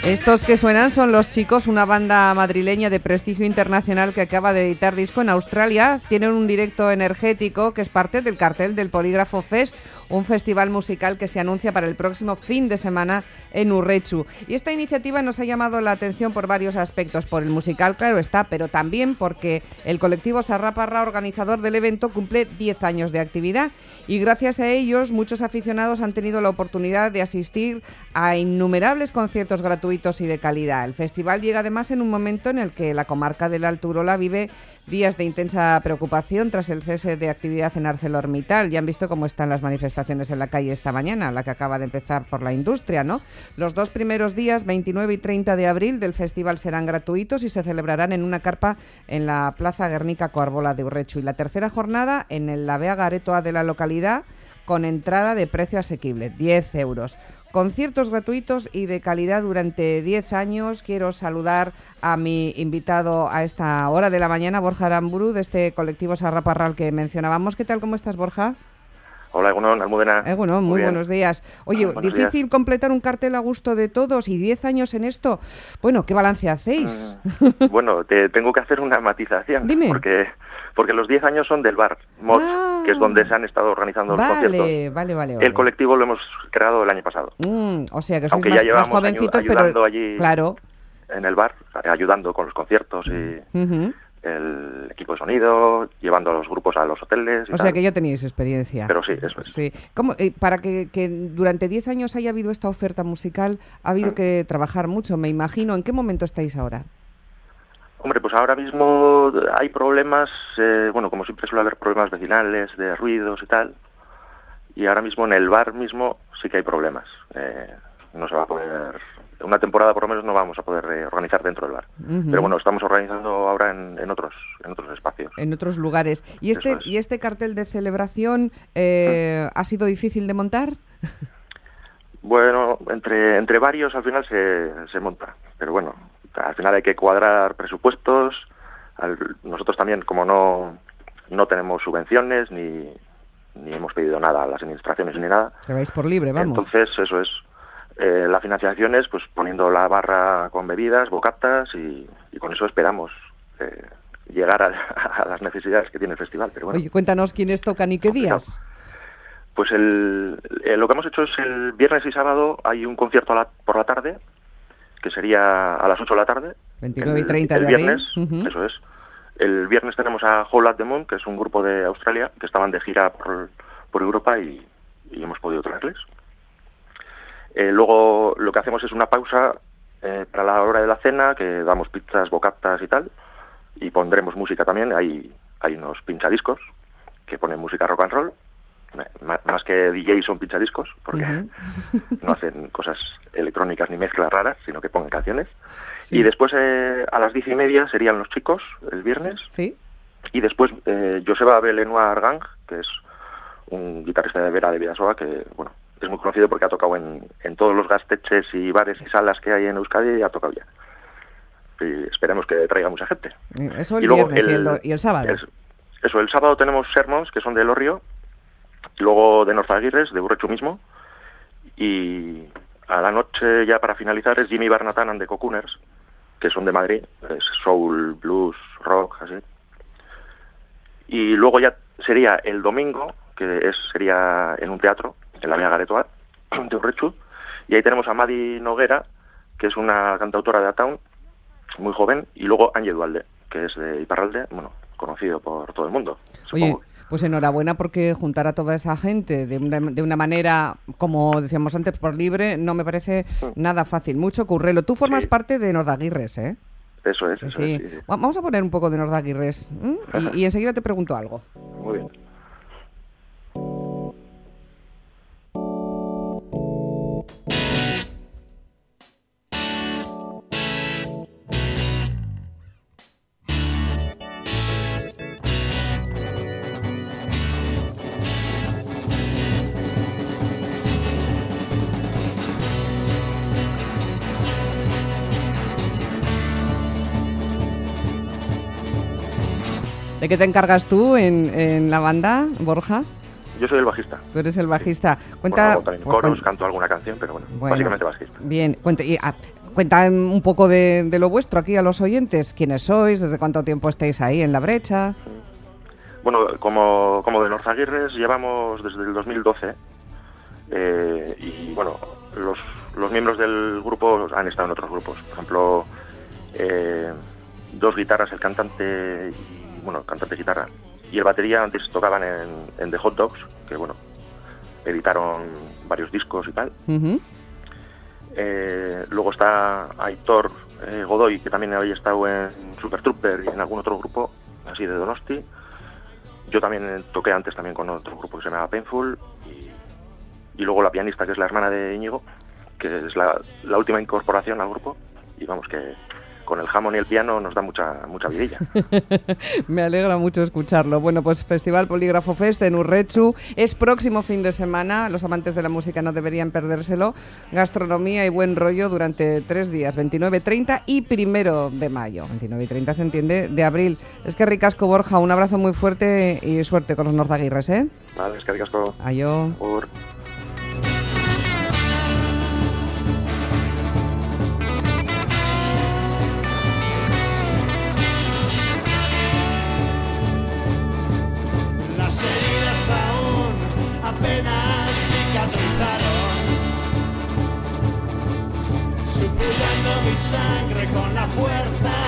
Estos que suenan son Los Chicos, una banda madrileña de prestigio internacional que acaba de editar disco en Australia. Tienen un directo energético que es parte del cartel del Polígrafo Fest, un festival musical que se anuncia para el próximo fin de semana en Urretxu. Y esta iniciativa nos ha llamado la atención por varios aspectos. Por el musical, claro está, pero también porque el colectivo Sarraparra, organizador del evento, cumple 10 años de actividad. Y gracias a ellos, muchos aficionados han tenido la oportunidad de asistir a innumerables conciertos gratuitos y de calidad. El festival llega además en un momento en el que la comarca del Alto Urola vive días de intensa preocupación tras el cese de actividad en ArcelorMittal. Ya han visto cómo están las manifestaciones en la calle esta mañana, la que acaba de empezar por la industria, ¿no? Los 2 primeros días, 29 y 30 de abril, del festival serán gratuitos y se celebrarán en una carpa en la Plaza Guernica Coarbola de Urretxu. Y la tercera jornada en el Lavea Garetoa de la localidad, con entrada de precio asequible, 10 euros. Conciertos gratuitos y de calidad durante 10 años. Quiero saludar a mi invitado a esta hora de la mañana, Borja Aramburu, de este colectivo Sarraparral que mencionábamos. ¿Qué tal? ¿Cómo estás, Borja? Hola, Egunon, Almudena. Egunon, muy buenos días. Oye, difícil días. Completar un cartel a gusto de todos y 10 años en esto. Bueno, ¿qué balance hacéis? Bueno, te tengo que hacer una matización. Dime. Porque los 10 años son del bar Mods, que es donde se han estado organizando los conciertos. Vale. El colectivo lo hemos creado el año pasado. O sea que sois Aunque ya llevamos más jovencitos, ayudando pero allí claro. En el bar, ayudando con los conciertos y el equipo de sonido, llevando a los grupos a los hoteles y O sea que ya teníais experiencia. Pero sí, eso es. Sí. ¿Cómo, para que durante 10 años haya habido esta oferta musical, ha habido que trabajar mucho, me imagino. ¿En qué momento estáis ahora? Hombre, pues ahora mismo hay problemas, como siempre suele haber problemas vecinales, de ruidos y tal, y ahora mismo en el bar mismo sí que hay problemas. No se va a poder, una temporada por lo menos no vamos a poder organizar dentro del bar. Pero bueno, estamos organizando ahora en otros espacios. En otros lugares. ¿Y este cartel de celebración ha sido difícil de montar? Bueno, entre varios al final se monta, pero bueno, al final hay que cuadrar presupuestos. Nosotros también, como no tenemos subvenciones ni hemos pedido nada a las administraciones ni nada. Que vais por libre, vamos. Entonces, eso es. La financiación es pues poniendo la barra con bebidas, bocatas y con eso esperamos llegar a las necesidades que tiene el festival. Pero bueno, oye, cuéntanos quiénes tocan y qué días. Pues lo que hemos hecho es el viernes y sábado hay un concierto por la tarde, que sería a las 8 de la tarde. 29 y 30 de viernes, abril. Eso es. El viernes tenemos a Hole at the Moon, que es un grupo de Australia, que estaban de gira por Europa y hemos podido traerles. Luego lo que hacemos es una pausa para la hora de la cena, que damos pizzas, bocatas y tal, y pondremos música también. Hay unos pinchadiscos que ponen música rock and roll. Más que DJs son pinchadiscos, porque no hacen cosas electrónicas ni mezclas raras, sino que ponen canciones. Sí. Y después a las 10:30 serían Los Chicos, el viernes. Sí. Y después Joseba Belenoir Gang, que es un guitarrista de Vera de Bidasoa, que bueno, es muy conocido porque ha tocado en todos los gasteches y bares y salas que hay en Euskadi y ha tocado ya. Y esperemos que traiga mucha gente. Eso el viernes y el sábado. El sábado tenemos Sermons, que son de Elorrio, luego de Norzaguirres, de Urretxu mismo, y a la noche ya para finalizar es Jimmy Barnatan and the Cocooners, que son de Madrid, es soul, blues, rock, así. Y luego ya sería el domingo, que sería en un teatro, en la Vía Garetoa de Urretxu, y ahí tenemos a Madi Noguera, que es una cantautora de Ataun, muy joven, y luego Ángel Dualde, que es de Iparralde, bueno, conocido por todo el mundo, supongo. Oye, pues enhorabuena, porque juntar a toda esa gente de una manera, como decíamos antes, por libre, no me parece nada fácil. Mucho currelo. Tú formas parte de Nordaguirres, ¿eh? Eso es. Sí. Vamos a poner un poco de Nordaguirres y enseguida te pregunto algo. Muy bien. ¿De qué te encargas tú en la banda, Borja? Yo soy el bajista. Tú eres el bajista. Cuenta, bueno, también coros, canto alguna canción, pero bueno, básicamente bajista. Bien, Cuenta un poco de lo vuestro aquí a los oyentes. ¿Quiénes sois? ¿Desde cuánto tiempo estáis ahí en La Brecha? Bueno, como de Norzaguirres llevamos desde el 2012 y bueno, los miembros del grupo han estado en otros grupos. Por ejemplo, 2 guitarras, el cantante guitarra y el batería antes tocaban en The Hot Dogs, que bueno, editaron varios discos y tal. Uh-huh. Luego está Aitor Godoy, que también había estado en Super Trooper y en algún otro grupo así de Donosti. Yo también toqué antes también con otro grupo que se llamaba Painful y luego la pianista, que es la hermana de Íñigo, que es la última incorporación al grupo, y vamos, que con el jamón y el piano nos da mucha vidilla. Me alegra mucho escucharlo. Bueno, pues Festival Polígrafo Fest en Urretxu es próximo fin de semana. Los amantes de la música no deberían perdérselo. Gastronomía y buen rollo durante 3 días, 29, 30 y 1 de mayo. 29 y 30 se entiende, de abril. Es que ricasco, Borja, un abrazo muy fuerte y suerte con los Norzaguirres, ¿eh? Vale, es que ricasco. Ayo. Apenas cicatrizaron, supurando mi sangre con la fuerza